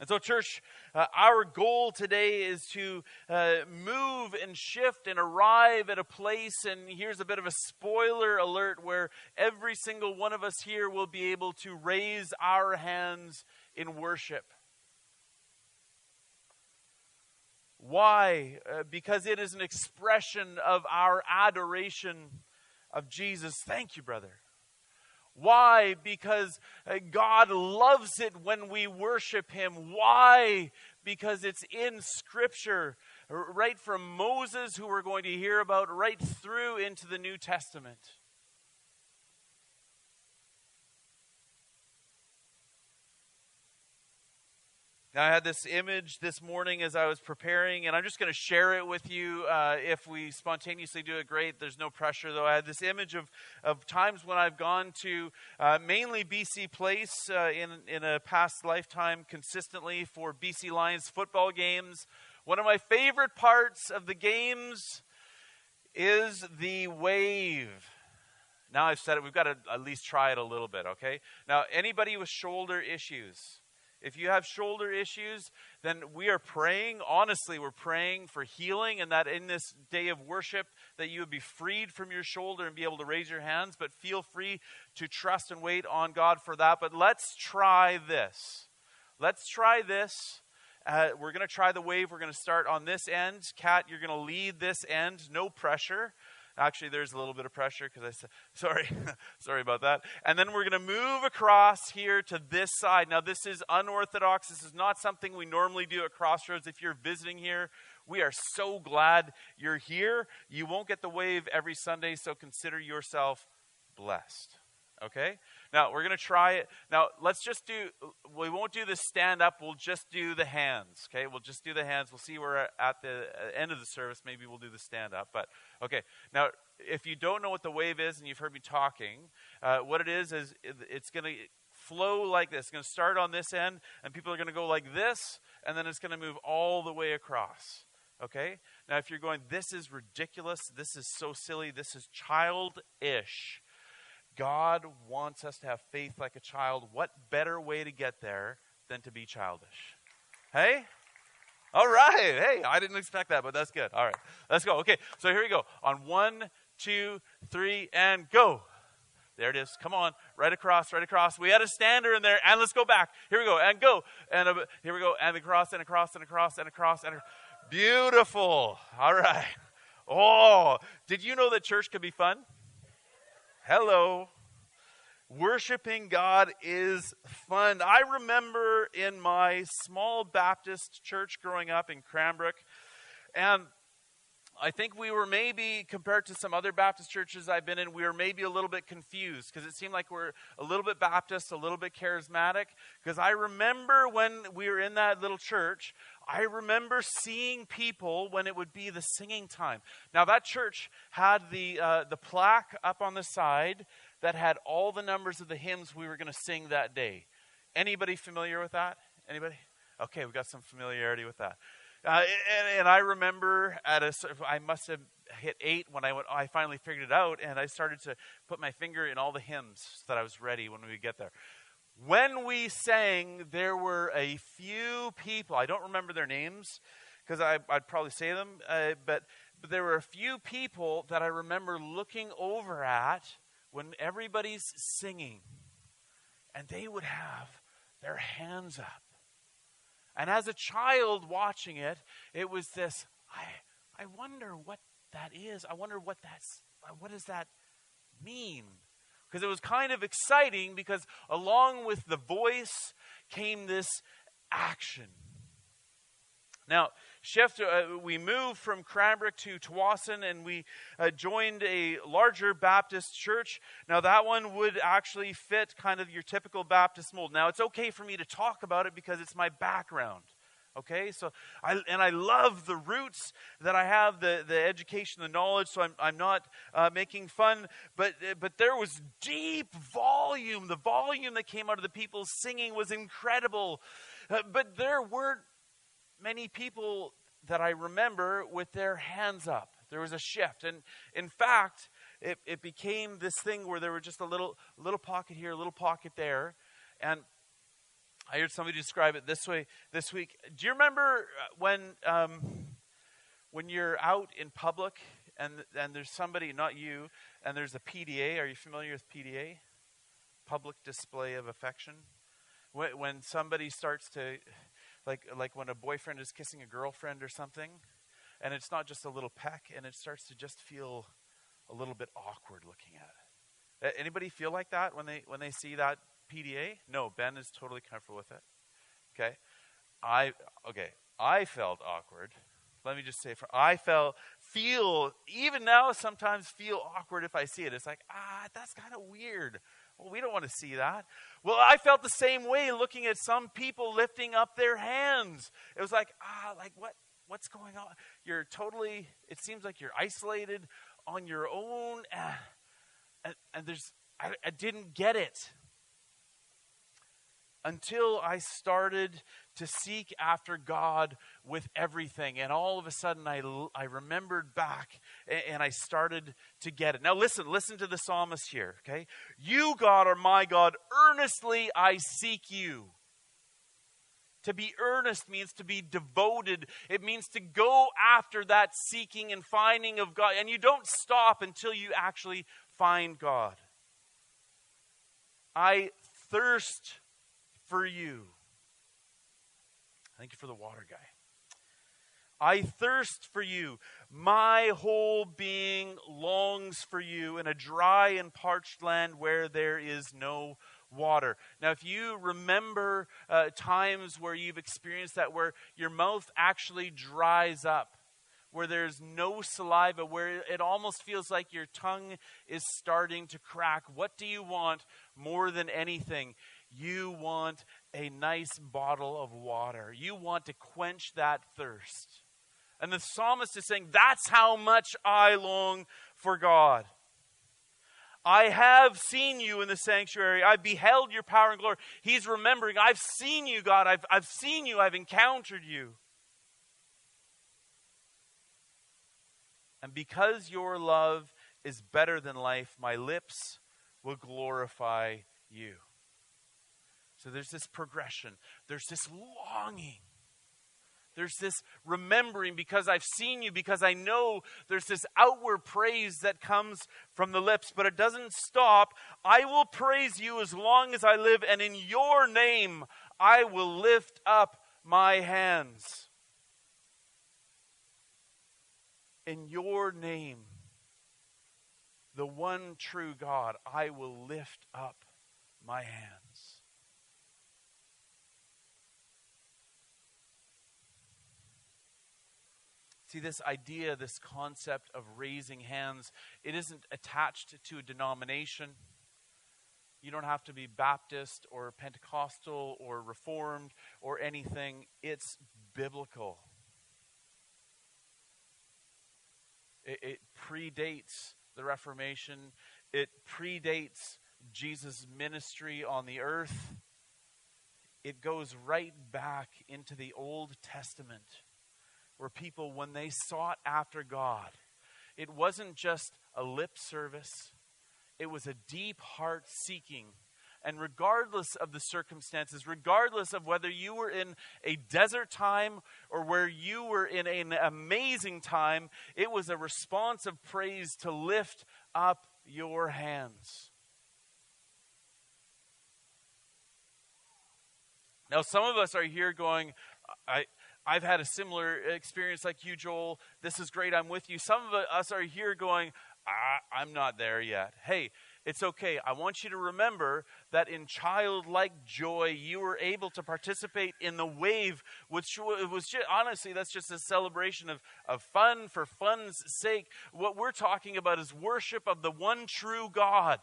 And so, church, our goal today is to move and shift and arrive at a place, and here's a bit of a spoiler alert, where every single one of us here will be able to raise our hands in worship. Why? Because it is an expression of our adoration of Jesus. Thank you, brother. Why? Because God loves it when we worship Him. Why? Because it's in Scripture, right from Moses, who we're going to hear about, right through into the New Testament. Now, I had this image this morning as I was preparing, and I'm just going to share it with you. If we spontaneously do it, great. There's no pressure, though. I had this image of times when I've gone to mainly BC Place in a past lifetime consistently for BC Lions football games. One of my favorite parts of the games is the wave. Now I've said it, we've got to at least try it a little bit, okay? Now, anybody with shoulder issues, if you have shoulder issues, then we are praying, honestly, we're praying for healing, and that in this day of worship that you would be freed from your shoulder and be able to raise your hands, but feel free to trust and wait on God for that. But let's try this. Let's try this. We're going to try the wave. We're going to start on this end. Kat, you're going to lead this end. No pressure. Actually, there's a little bit of pressure because I said, sorry about that. And then we're going to move across here to this side. Now, this is unorthodox. This is not something we normally do at Crossroads. If you're visiting here, we are so glad you're here. You won't get the wave every Sunday, so consider yourself blessed. Okay? Now, we're going to try it. Now, we won't do the stand up. We'll just do the hands. Okay? We'll just do the hands. We'll see where at the end of the service, maybe we'll do the stand up. But, okay. Now, if you don't know what the wave is and you've heard me talking, what it is it's going to flow like this. It's going to start on this end, and people are going to go like this, and then it's going to move all the way across. Okay? Now, if you're going, this is ridiculous, this is so silly, this is childish, God wants us to have faith like a child. What better way to get there than to be childish? Hey? All right. Hey, I didn't expect that, but that's good. All right. Let's go. Okay, so here we go. On 1, 2, 3, and go. There it is. Come on. Right across, right across. We had a stander in there, and let's go back. Here we go, and go. And here we go, and across, and across, and across, and across. And beautiful. All right. Oh, did you know that church could be fun? Hello. Worshiping God is fun. I remember in my small Baptist church growing up in Cranbrook, and I think we were maybe, compared to some other Baptist churches I've been in, we were maybe a little bit confused because it seemed like we're a little bit Baptist, a little bit charismatic. Because I remember when we were in that little church, I remember seeing people when it would be the singing time. Now, that church had the plaque up on the side that had all the numbers of the hymns we were going to sing that day. Anybody familiar with that? Anybody? Okay, we got some familiarity with that. And I remember I must have hit 8 when I finally figured it out, and I started to put my finger in all the hymns so that I was ready when we get there. When we sang, there were a few people, I don't remember their names because I'd probably say them, but there were a few people that I remember looking over at when everybody's singing, and they would have their hands up. And as a child watching it, it was this, I wonder what that is. I wonder what does that mean? Because it was kind of exciting because along with the voice came this action. Now, we moved from Cranbrook to Tsawwassen, and we joined a larger Baptist church. Now, that one would actually fit kind of your typical Baptist mold. Now, it's okay for me to talk about it because it's my background. Okay, so I love the roots that I have, the education, the knowledge. So I'm not making fun, but there was deep volume. The volume that came out of the people singing was incredible. But there weren't many people that I remember with their hands up. There was a shift, and in fact, it became this thing where there were just a little pocket here, a little pocket there, and I heard somebody describe it this way this week. Do you remember when you're out in public and there's somebody, not you, and there's a PDA? Are you familiar with PDA? Public display of affection. When somebody starts to, like when a boyfriend is kissing a girlfriend or something, and it's not just a little peck, and it starts to just feel a little bit awkward looking at it. Anybody feel like that when they see that PDA? No, Ben is totally comfortable with it. Okay, I felt awkward. Let me just say, feel even now sometimes feel awkward if I see it. It's like, that's kind of weird. Well, we don't want to see that. Well, I felt the same way looking at some people lifting up their hands. It was like, what's going on? It seems like you're isolated on your own. And I didn't get it until I started to seek after God with everything. And all of a sudden I remembered back and I started to get it. Now listen to the psalmist here, okay? You, God, are my God. Earnestly I seek you. To be earnest means to be devoted. It means to go after that seeking and finding of God. And you don't stop until you actually find God. I thirst for you. Thank you for the water guy. I thirst for you. My whole being longs for you in a dry and parched land where there is no water. Now, if you remember times where you've experienced that, where your mouth actually dries up, where there's no saliva, where it almost feels like your tongue is starting to crack, what do you want more than anything? You want a nice bottle of water. You want to quench that thirst. And the psalmist is saying, that's how much I long for God. I have seen you in the sanctuary. I beheld your power and glory. He's remembering, I've seen you, God. I've seen you. I've encountered you. And because your love is better than life, my lips will glorify you. So there's this progression. There's this longing. There's this remembering because I've seen you, because I know there's this outward praise that comes from the lips, but it doesn't stop. I will praise you as long as I live, and in your name I will lift up my hands. In your name, the one true God, I will lift up my hands. See, this idea, this concept of raising hands, it isn't attached to a denomination. You don't have to be Baptist or Pentecostal or Reformed or anything. It's biblical. It predates the Reformation. It predates Jesus' ministry on the earth. It goes right back into the Old Testament, where people, when they sought after God, it wasn't just a lip service. It was a deep heart seeking. And regardless of the circumstances, regardless of whether you were in a desert time or where you were in an amazing time, it was a response of praise to lift up your hands. Now, some of us are here going, I've had a similar experience like you, Joel. This is great. I'm with you. Some of us are here going, I'm not there yet. Hey, it's okay. I want you to remember that in childlike joy, you were able to participate in the wave, which was just, honestly, that's just a celebration of fun for fun's sake. What we're talking about is worship of the one true God.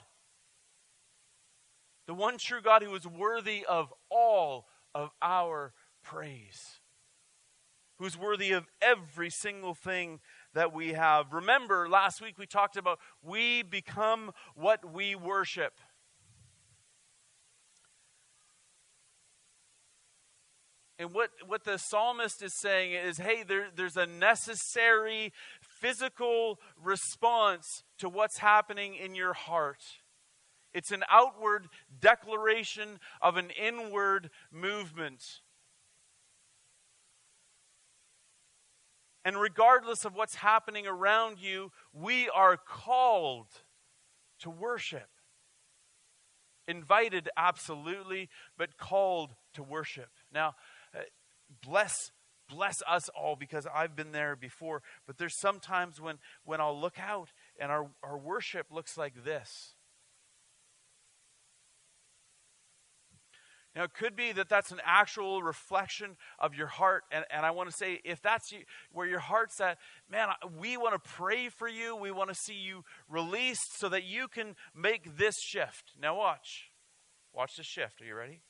The one true God who is worthy of all of our praise. Who's worthy of every single thing that we have. Remember, last week we talked about we become what we worship. And what the psalmist is saying is, hey, there's a necessary physical response to what's happening in your heart. It's an outward declaration of an inward movement. And regardless of what's happening around you, we are called to worship. Invited, absolutely, but called to worship. Now, bless us all, because I've been there before, but there's sometimes when I'll look out and our worship looks like this. Now, it could be that that's an actual reflection of your heart. And I want to say, if that's you, where your heart's at, man, we want to pray for you. We want to see you released so that you can make this shift. Now watch. Watch the shift. Are you ready?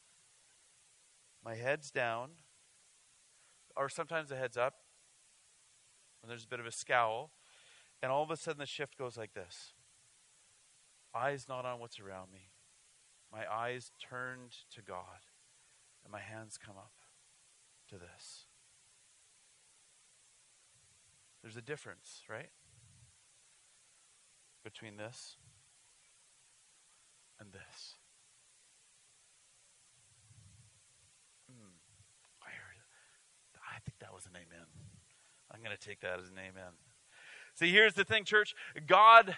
My head's down. Or sometimes the head's up. And there's a bit of a scowl. And all of a sudden the shift goes like this. Eyes not on what's around me. My eyes turned to God, and my hands come up to this. There's a difference, right? Between this and this. I think that was an amen. I'm going to take that as an amen. See, here's the thing, church. God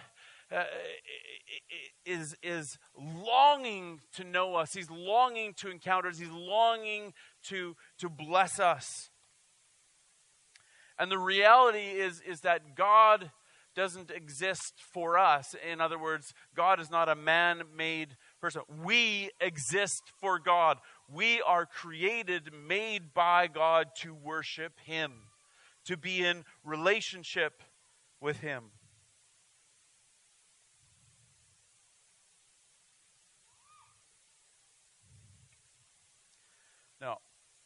is longing to know us. He's longing to encounter us. He's longing to bless us. And the reality is that God doesn't exist for us. In other words, God is not a man-made person. We exist for God. We are created, made by God to worship Him, to be in relationship with Him. Now,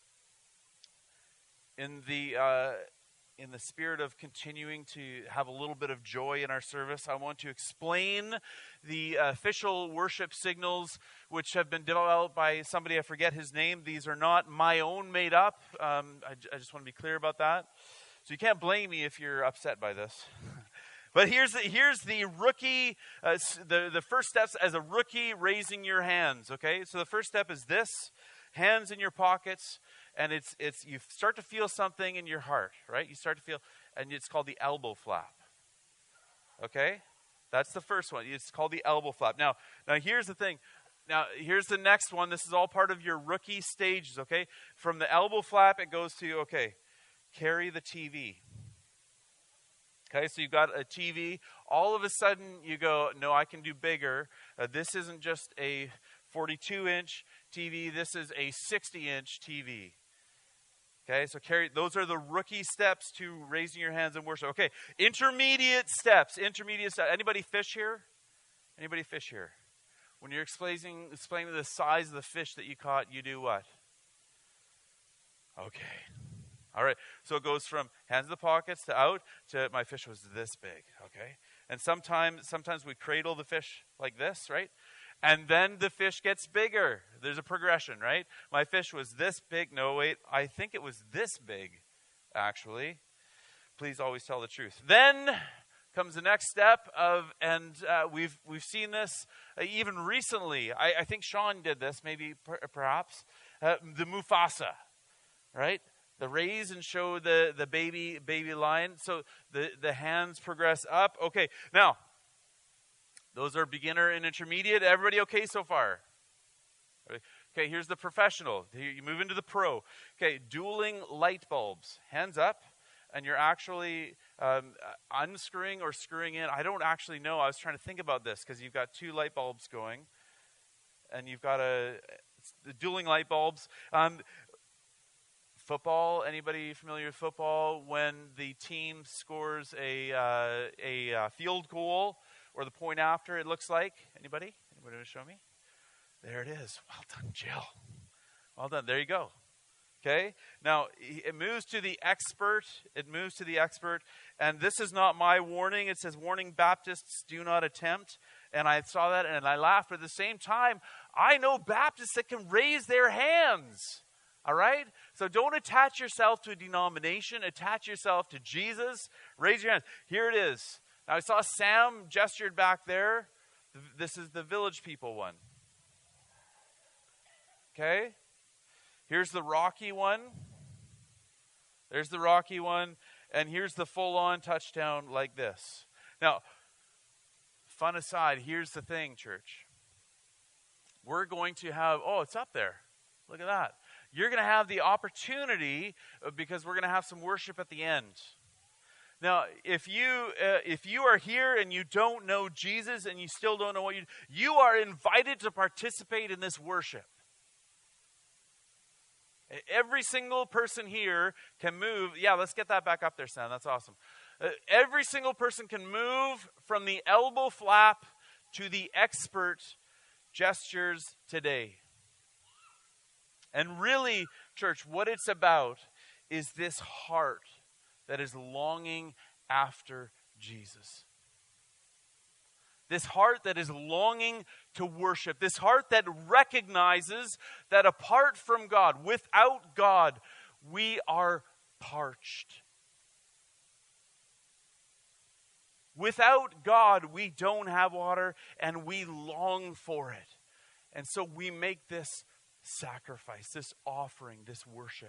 in the spirit of continuing to have a little bit of joy in our service, I want to explain the official worship signals, which have been developed by somebody, I forget his name. These are not my own made up. I just want to be clear about that. So you can't blame me if you're upset by this. But here's the rookie, the first steps as a rookie, raising your hands, okay? So the first step is this. Hands in your pockets, and it's you start to feel something in your heart, right? You start to feel, and it's called the elbow flap. Okay? That's the first one. It's called the elbow flap. Now here's the thing. Now here's the next one. This is all part of your rookie stages, okay? From the elbow flap, it goes to, okay, carry the TV. Okay, so you've got a TV. All of a sudden, you go, no, I can do bigger. This isn't just a 42-inch TV. This is a 60-inch TV. Okay, so those are the rookie steps to raising your hands in worship. Okay, intermediate steps. Anybody fish here? Anybody fish here? When you're explaining the size of the fish that you caught, you do what? Okay. All right, so it goes from hands in the pockets to out to my fish was this big, okay? And sometimes we cradle the fish like this, right? And then the fish gets bigger. There's a progression, right? My fish was this big. No, wait, I think it was this big, actually. Please always tell the truth. Then comes the next step we've seen this even recently. I think Sean did this, maybe perhaps. The Mufasa, right? The raise and show the baby lion. So the hands progress up. Okay, now, those are beginner and intermediate. Everybody okay so far? Okay, here's the professional. You move into the pro. Okay, dueling light bulbs. Hands up, and you're actually unscrewing or screwing in. I don't actually know. I was trying to think about this because you've got two light bulbs going, and you've got the dueling light bulbs. Football, anybody familiar with football? When the team scores a field goal or the point after, it looks like. Anybody want to show me? There it is. Well done, Jill. Well done. There you go. Okay. Now, it moves to the expert. And this is not my warning. It says, warning, Baptists do not attempt. And I saw that and I laughed. But at the same time, I know Baptists that can raise their hands. All right? So don't attach yourself to a denomination. Attach yourself to Jesus. Raise your hands. Here it is. Now, I saw Sam gestured back there. This is the Village People one. Okay? Here's the Rocky one. There's the Rocky one. And here's the full-on touchdown like this. Now, fun aside, here's the thing, church. We're going to have, it's up there. Look at that. You're going to have the opportunity, because we're going to have some worship at the end. Now, if you are here and you don't know Jesus and you still don't know what you are invited to participate in this worship. Every single person here can move. Yeah, let's get that back up there, Sam. That's awesome. Every single person can move from the elbow flap to the expert gestures today. And really, church, what it's about is this heart that is longing after Jesus. This heart that is longing to worship. This heart that recognizes that apart from God, without God, we are parched. Without God, we don't have water and we long for it. And so we make this sacrifice, this offering, this worship.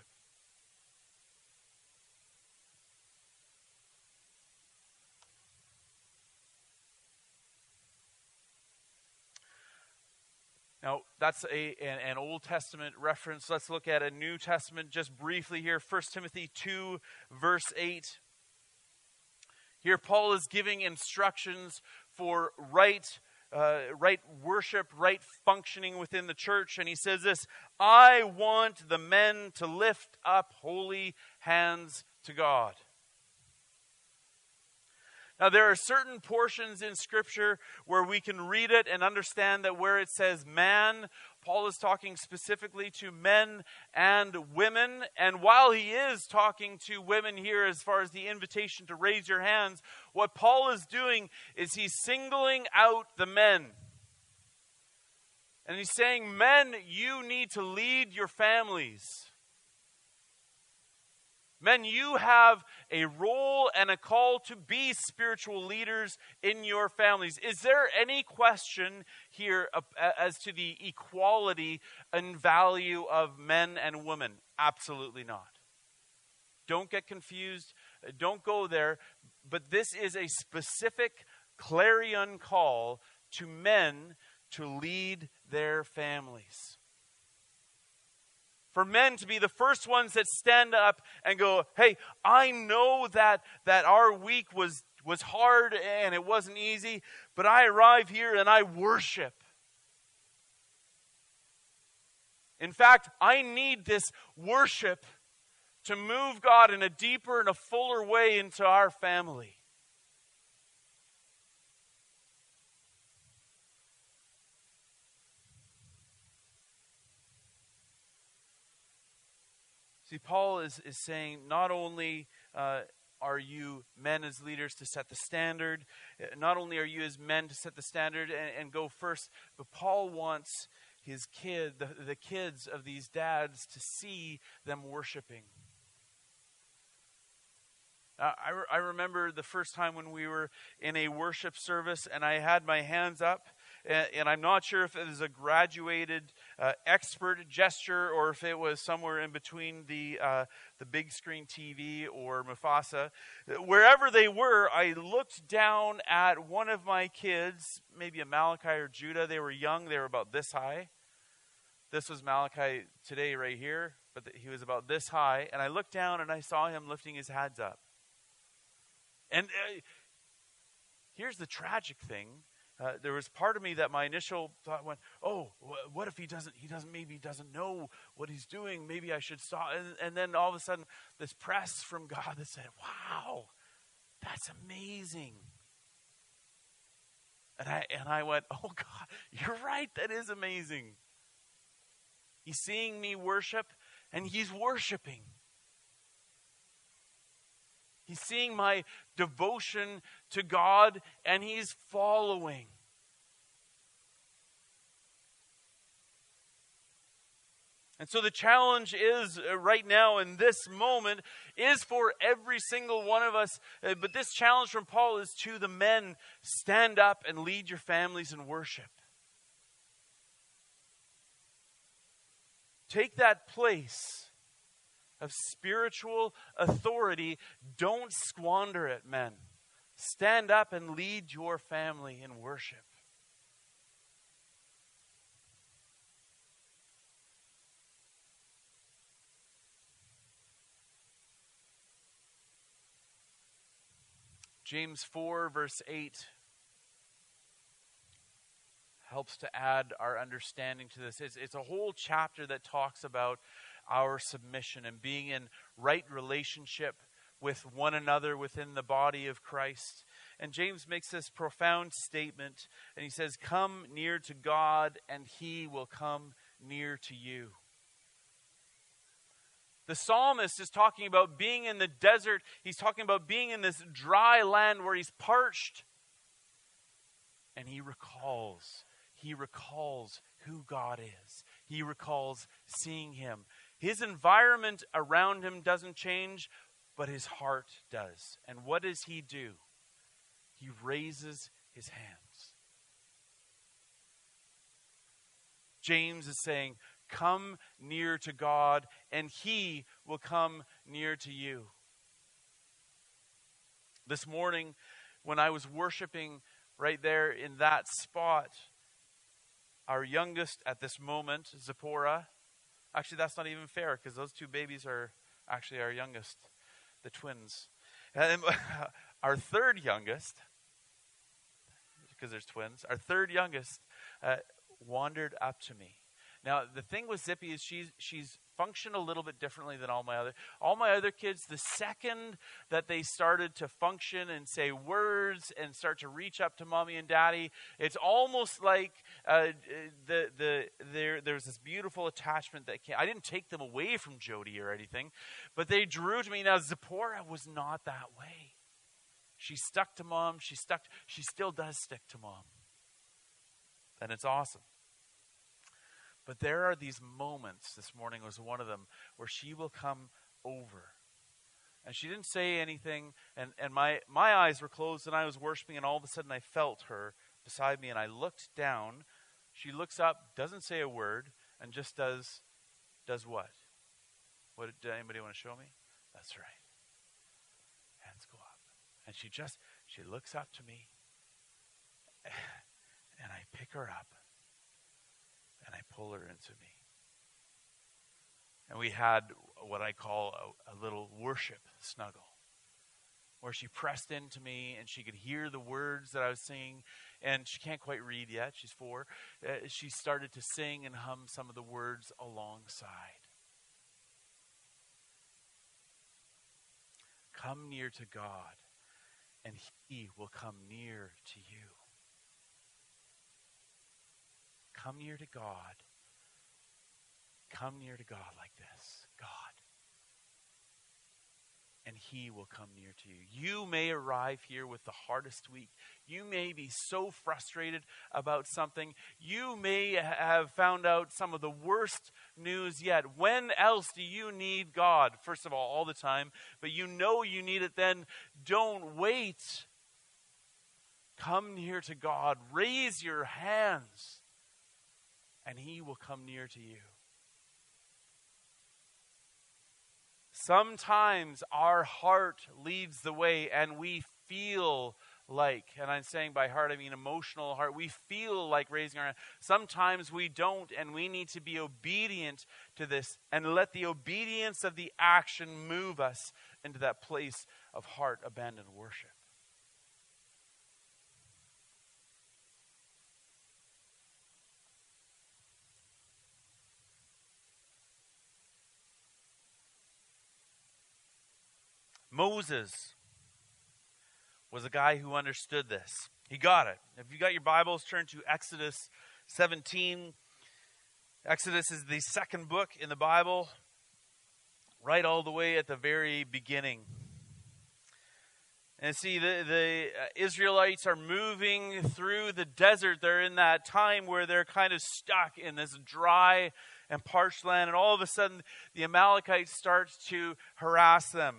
Now, that's an Old Testament reference. Let's look at a New Testament just briefly here. 1 Timothy 2, verse 8. Here, Paul is giving instructions for right worship, right functioning within the church. And he says this, I want the men to lift up holy hands to God. Now, there are certain portions in Scripture where we can read it and understand that where it says man, Paul is talking specifically to men and women. And while he is talking to women here as far as the invitation to raise your hands, what Paul is doing is he's singling out the men. And he's saying, men, you need to lead your families. Men, you have a role and a call to be spiritual leaders in your families. Is there any question here as to the equality and value of men and women? Absolutely not. Don't get confused. Don't go there. But this is a specific clarion call to men to lead their families. For men to be the first ones that stand up and go, hey, I know that our week was hard and it wasn't easy, but I arrive here and I worship. In fact, I need this worship to move God in a deeper and a fuller way into our family. See, Paul is saying not only are you men as leaders to set the standard, not only are you as men to set the standard and go first, but Paul wants his the kids of these dads to see them worshiping. I remember the first time when we were in a worship service and I had my hands up, and I'm not sure if it was a graduated expert gesture or if it was somewhere in between the big screen TV or Mufasa. Wherever they were, I looked down at one of my kids, maybe a Malachi or Judah. They were young. They were about this high. This was Malachi today right here, but he was about this high. And I looked down and I saw him lifting his hands up. And here's the tragic thing. There was part of me that my initial thought went, oh, what if he doesn't know what he's doing? Maybe I should stop. And then all of a sudden, this press from God that said, wow, that's amazing. And I went, oh God, you're right, that is amazing. He's seeing me worship, and he's worshiping. He's seeing my devotion to God, and he's following. And And so the challenge is right now in this moment is for every single one of us. But this challenge from Paul is to the men: stand up and lead your families in worship. Take that place of spiritual authority. Don't squander it, men. Stand up and lead your family in worship. James 4, verse 8 helps to add our understanding to this. It's a whole chapter that talks about our submission and being in right relationship with one another within the body of Christ. And James makes this profound statement, and he says, "Come near to God, and he will come near to you." The psalmist is talking about being in the desert. He's talking about being in this dry land where he's parched. And he recalls who God is. He recalls seeing him. His environment around him doesn't change, but his heart does. And what does he do? He raises his hands. James is saying, come near to God, and he will come near to you. This morning, when I was worshiping right there in that spot, our youngest at this moment, Zipporah, actually that's not even fair because those two babies are actually our youngest, the twins. And our third youngest, because there's twins, our third youngest wandered up to me. Now, the thing with Zippy is she's functioned a little bit differently than all my other kids. The second that they started to function and say words and start to reach up to mommy and daddy, it's almost like there's this beautiful attachment that came. I didn't take them away from Jody or anything, but they drew to me. Now, Zipporah was not that way. She stuck to mom. She still does stick to mom. And it's awesome. But there are these moments, this morning was one of them, where she will come over. And she didn't say anything, and my eyes were closed, and I was worshiping, and all of a sudden I felt her beside me, and I looked down. She looks up, doesn't say a word, and just does what? What did anybody want to show me? That's right. Hands go up. And she looks up to me, and I pick her up. And I pull her into me. And we had what I call a little worship snuggle, where she pressed into me and she could hear the words that I was singing. And she can't quite read yet. She's 4. She started to sing and hum some of the words alongside. Come near to God, and he will come near to you. Come near to God. Come near to God like this. God. And he will come near to you. You may arrive here with the hardest week. You may be so frustrated about something. You may have found out some of the worst news yet. When else do you need God? First of all the time. But you know you need it then. Don't wait. Come near to God. Raise your hands. And he will come near to you. Sometimes our heart leads the way and we feel like, and I'm saying by heart, I mean emotional heart, we feel like raising our hand. Sometimes we don't, and we need to be obedient to this and let the obedience of the action move us into that place of heart abandoned worship. Moses was a guy who understood this. He got it. If you got your Bibles, turn to Exodus 17. Exodus is the second book in the Bible, right all the way at the very beginning. And see, the Israelites are moving through the desert. They're in that time where they're kind of stuck in this dry and parched land. And all of a sudden, the Amalekites start to harass them.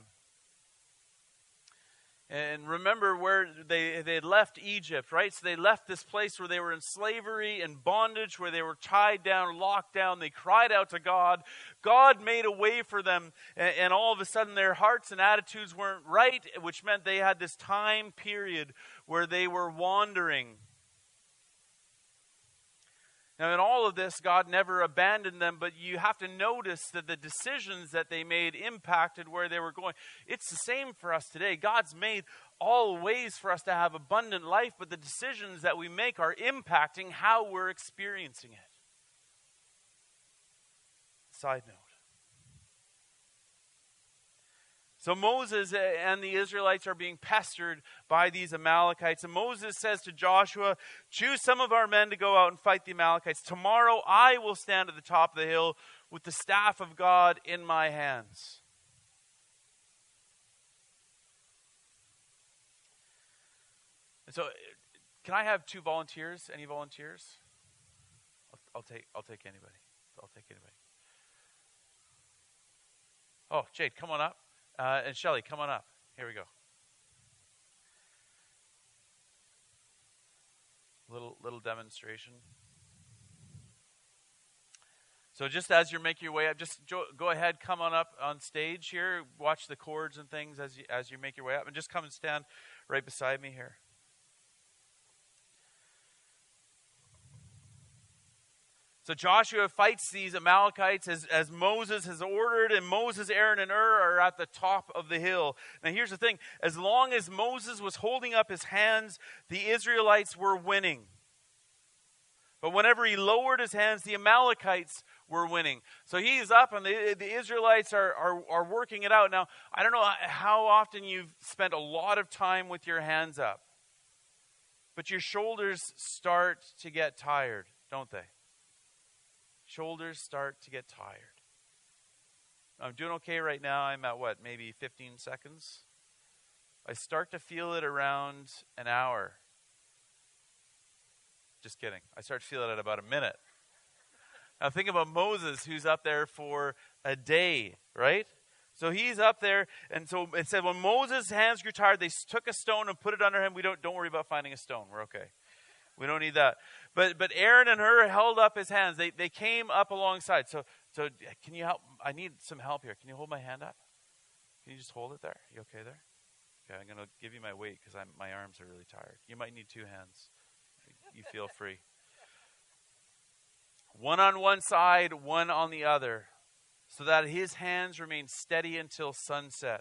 And remember where they had left Egypt, right? So they left this place where they were in slavery and bondage, where they were tied down, locked down. They cried out to God. God made a way for them. And all of a sudden their hearts and attitudes weren't right, which meant they had this time period where they were wandering. Now, in all of this, God never abandoned them, but you have to notice that the decisions that they made impacted where they were going. It's the same for us today. God's made all ways for us to have abundant life, but the decisions that we make are impacting how we're experiencing it. Side note. So Moses and the Israelites are being pestered by these Amalekites. And Moses says to Joshua, choose some of our men to go out and fight the Amalekites. Tomorrow I will stand at the top of the hill with the staff of God in my hands. And so, can I have 2 volunteers? Any volunteers? I'll take anybody. I'll take anybody. Oh, Jade, come on up. And Shelly, come on up. Here we go. Little demonstration. So just as you're making your way up, just go ahead, come on up on stage here. Watch the chords and things as you make your way up. And just come and stand right beside me here. So Joshua fights these Amalekites as Moses has ordered, and Moses, Aaron, and Hur are at the top of the hill. Now here's the thing. As long as Moses was holding up his hands, the Israelites were winning. But whenever he lowered his hands, the Amalekites were winning. So he's up, and the Israelites are working it out. Now, I don't know how often you've spent a lot of time with your hands up, but your shoulders start to get tired, don't they? Shoulders start to get tired. I'm doing okay right now. I'm at maybe 15 seconds? I start to feel it around an hour. Just kidding. I start to feel it at about a minute. Now think about Moses, who's up there for a day, right? So he's up there, and so it said when Moses' hands grew tired, they took a stone and put it under him. Don't worry about finding a stone. We're okay. We don't need that. But Aaron and Hur held up his hands. They came up alongside. So can you help? I need some help here. Can you hold my hand up? Can you just hold it there? You okay there? Okay, I'm going to give you my weight because my arms are really tired. You might need 2 hands. You feel free. One on one side, one on the other, so that his hands remain steady until sunset.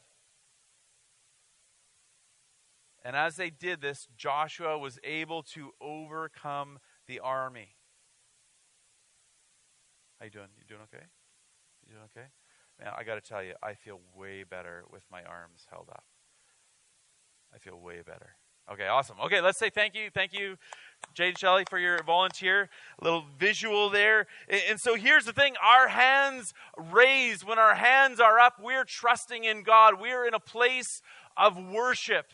And as they did this, Joshua was able to overcome the army. How you doing? You doing okay? You doing okay? Man, I got to tell you, I feel way better with my arms held up. I feel way better. Okay, awesome. Okay, let's say thank you. Thank you, Jade Shelley, for your volunteer. A little visual there. And so here's the thing. Our hands raised, when our hands are up, we're trusting in God. We're in a place of worship.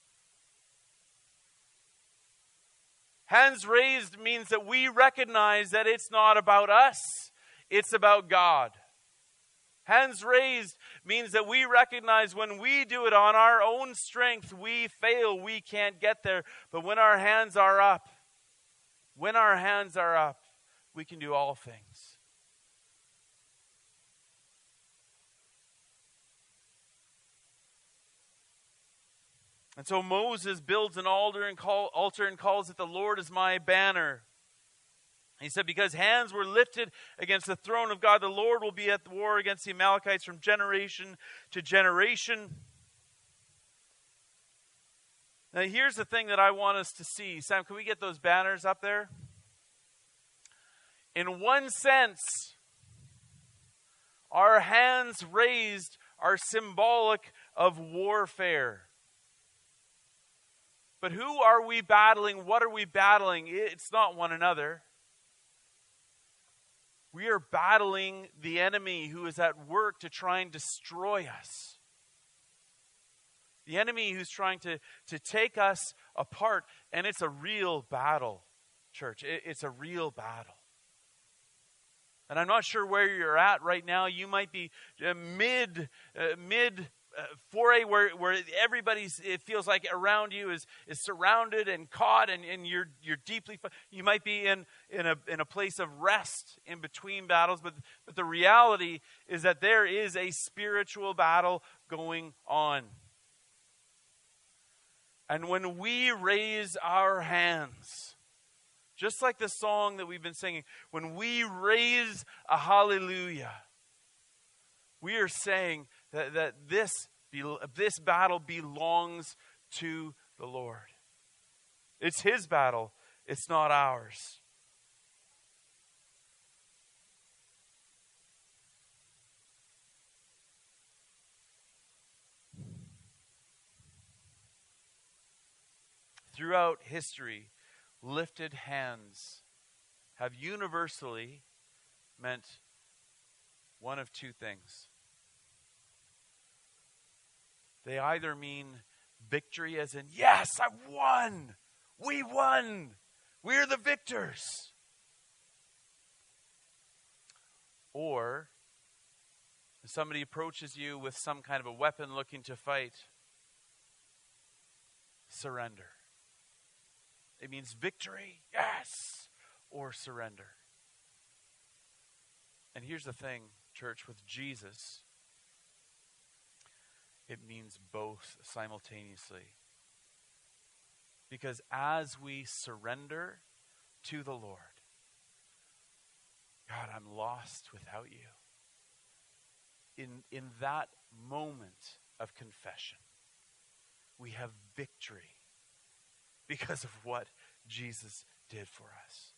Hands raised means that we recognize that it's not about us, it's about God. Hands raised means that we recognize when we do it on our own strength, we fail, we can't get there. But when our hands are up, we can do all things. And so Moses builds an altar and calls it, the Lord is my banner. He said, because hands were lifted against the throne of God, the Lord will be at the war against the Amalekites from generation to generation. Now here's the thing that I want us to see. Sam, can we get those banners up there? In one sense, our hands raised are symbolic of warfare. But who are we battling? What are we battling? It's not one another. We are battling the enemy who is at work to try and destroy us. The enemy who's trying to take us apart. And it's a real battle, church. It's a real battle. And I'm not sure where you're at right now. You might be mid foray where everybody's, it feels like around you is surrounded and caught, and you're deeply, you might be in a place of rest in between battles, but the reality is that there is a spiritual battle going on. And when we raise our hands, just like the song that we've been singing, when we raise a hallelujah, we are saying that this battle belongs to the Lord. It's His battle. It's not ours. Throughout history, lifted hands have universally meant one of two things. They either mean victory, as in, yes, I won. We won. We're the victors. Or if somebody approaches you with some kind of a weapon looking to fight, surrender. It means victory, yes, or surrender. And here's the thing, church, with Jesus, it means both simultaneously. Because as we surrender to the Lord, God, I'm lost without you. In that moment of confession, we have victory because of what Jesus did for us.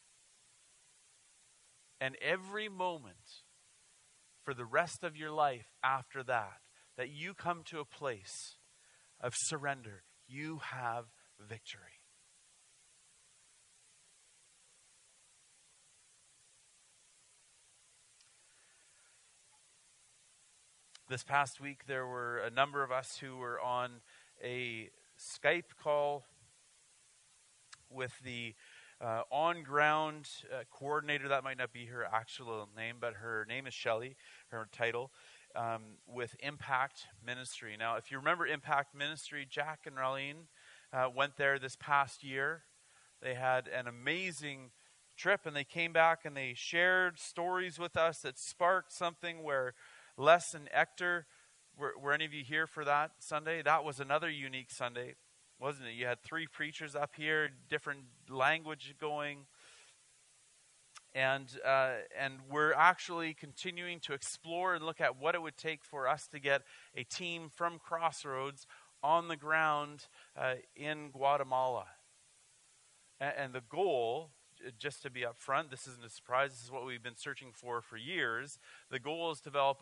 And every moment for the rest of your life after that you come to a place of surrender, you have victory. This past week, there were a number of us who were on a Skype call with the on-ground coordinator. That might not be her actual name, but her name is Shelley, her title, with Impact Ministry. Now, if you remember Impact Ministry, Jack and Raleen went there this past year. They had an amazing trip, and they came back and they shared stories with us that sparked something where Les and Hector, were any of you here for that Sunday? That was another unique Sunday, wasn't it? You had 3 preachers up here, different language going. And we're actually continuing to explore and look at what it would take for us to get a team from Crossroads on the ground in Guatemala. And the goal, just to be upfront, this isn't a surprise, this is what we've been searching for years. The goal is to develop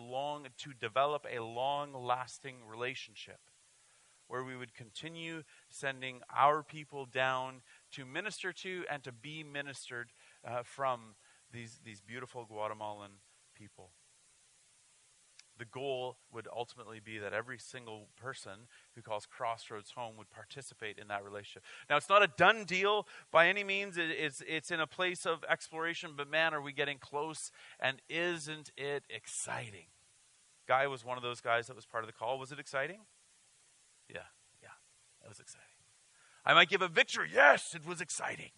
a long-lasting relationship where we would continue sending our people down to minister to and to be ministered from these beautiful Guatemalan people. The goal would ultimately be that every single person who calls Crossroads home would participate in that relationship. Now, it's not a done deal by any means. It's in a place of exploration, but man, are we getting close, and isn't it exciting? Guy was one of those guys that was part of the call. Was it exciting? Yeah, it was exciting. I might give a victory. Yes, it was exciting.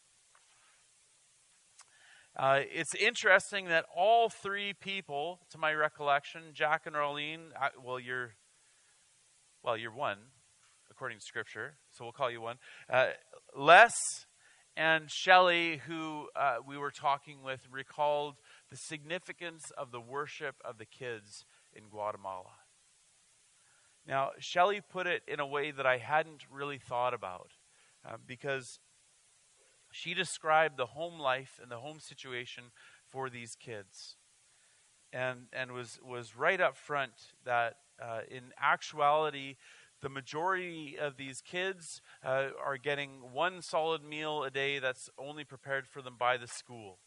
It's interesting that all 3 people, to my recollection, Jack and Arlene, you're one, according to Scripture, so we'll call you one. Les and Shelley, who we were talking with, recalled the significance of the worship of the kids in Guatemala. Now, Shelley put it in a way that I hadn't really thought about, because she described the home life and the home situation for these kids, and was right up front that in actuality, the majority of these kids are getting one solid meal a day that's only prepared for them by the school.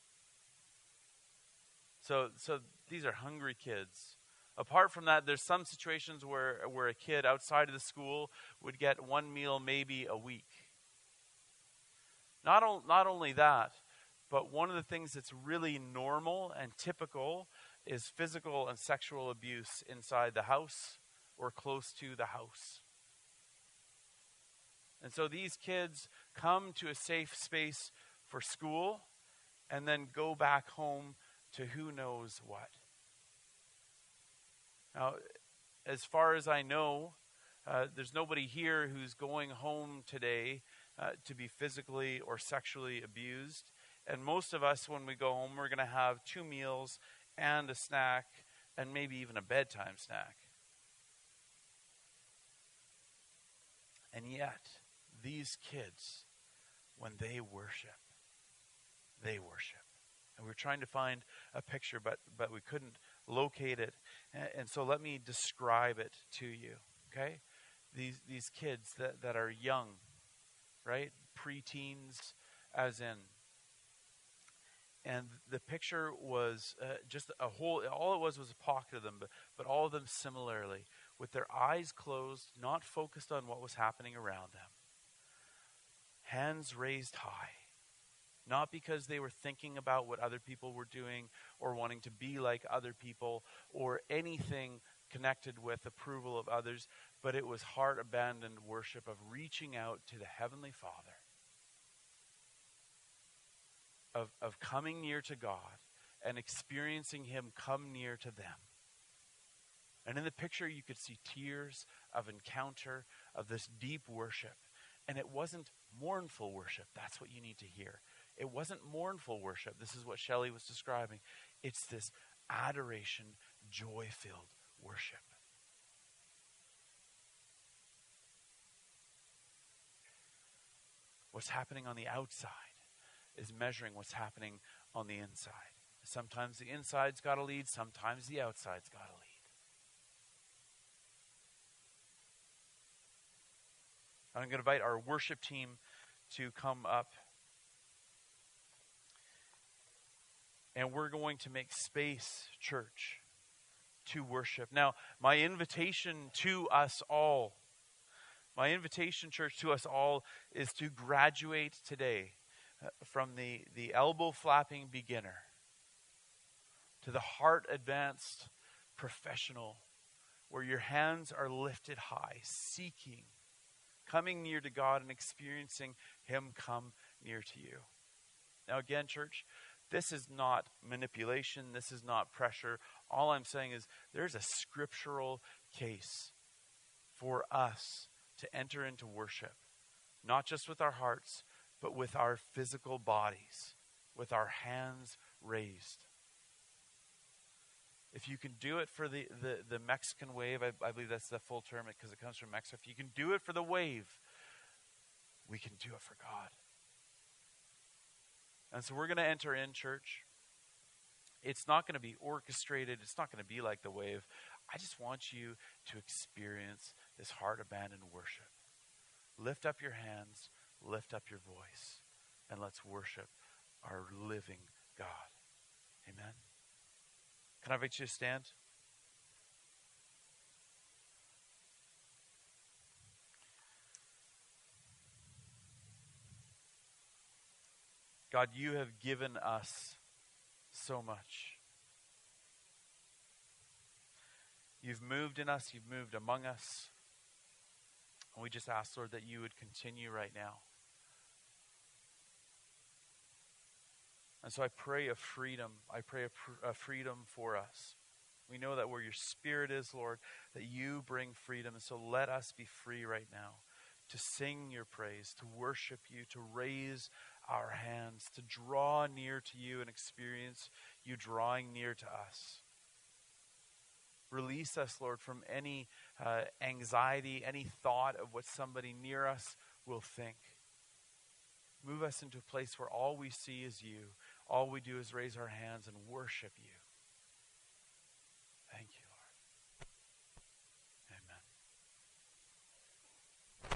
So these are hungry kids. Apart from that, there's some situations where a kid outside of the school would get one meal maybe a week. Not only that, But one of the things that's really normal and typical is physical and sexual abuse inside the house or close to the house. And so these kids come to a safe space for school and then go back home to who knows what. Now, as far as I know, there's nobody here who's going home today to be physically or sexually abused. And most of us, when we go home, we're going to have 2 meals and a snack and maybe even a bedtime snack. And yet, these kids, when they worship. And we're trying to find a picture, but we couldn't locate it. And so let me describe it to you, okay? These kids that are young, right? Preteens, as in. And the picture was just all it was a pocket of them, but all of them similarly, with their eyes closed, not focused on what was happening around them. Hands raised high. Not because they were thinking about what other people were doing or wanting to be like other people or anything connected with approval of others, but it was heart-abandoned worship of reaching out to the Heavenly Father, of coming near to God and experiencing Him come near to them. And in the picture, you could see tears of encounter, of this deep worship. And it wasn't mournful worship. That's what you need to hear. It wasn't mournful worship. This is what Shelley was describing. It's this adoration, joy-filled worship. What's happening on the outside is measuring what's happening on the inside. Sometimes the inside's got to lead. Sometimes the outside's got to lead. I'm going to invite our worship team to come up. And we're going to make space, church, to worship. Now, my invitation to us all, church, to us all is to graduate today from the elbow-flapping beginner to the heart-advanced professional, where your hands are lifted high, seeking, coming near to God and experiencing Him come near to you. Now again, church, this is not manipulation. This is not pressure. All I'm saying is there's a scriptural case for us to enter into worship, not just with our hearts, but with our physical bodies, with our hands raised. If you can do it for the Mexican wave, I believe that's the full term because it comes from Mexico. If you can do it for the wave, we can do it for God. And so we're going to enter in, church. It's not going to be orchestrated. It's not going to be like the wave. I just want you to experience this heart-abandoned worship. Lift up your hands, lift up your voice, and let's worship our living God. Amen. Can I invite you to stand? God, you have given us so much. You've moved in us. You've moved among us. And we just ask, Lord, that you would continue right now. And so I pray a freedom. I pray a freedom for us. We know that where your Spirit is, Lord, that you bring freedom. And so let us be free right now to sing your praise, to worship you, to raise our hands, to draw near to you and experience you drawing near to us. Release us, Lord, from any anxiety, any thought of what somebody near us will think. Move us into a place where all we see is you. All we do is raise our hands and worship you.